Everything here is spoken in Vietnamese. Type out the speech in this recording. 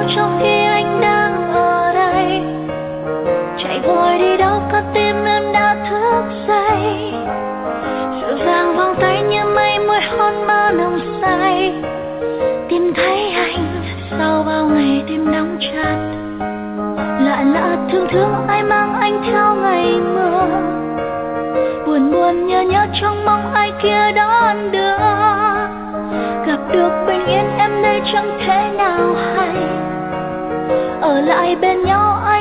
trong khi anh đang ở đây. Chạy vội đi đâu có tim em đã thức dậy. Dịu dàng vòng tay như mây môi hôn mơ nồng say. Tìm thấy anh sau bao ngày tim nóng chặt. Lạ lạ thương thương ai mang anh theo ngày mưa. Buồn buồn nhớ nhớ trong mong ai kia đón đưa. Gặp được bình yên em đây chẳng thể nào hay. Ở lại bên nhau